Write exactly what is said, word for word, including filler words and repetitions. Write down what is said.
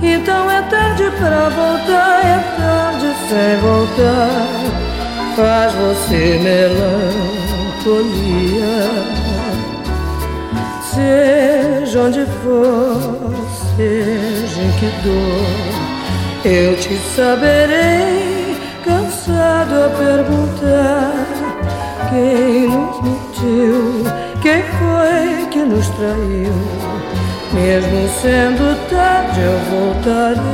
Então é tarde pra voltar, é tarde sem voltar. Faz você melancolia. Seja onde for, seja em que dor, eu te saberei, cansado a perguntar quem nos mentiu, quem foi que nos traiu. Mesmo sendo tarde eu voltarei.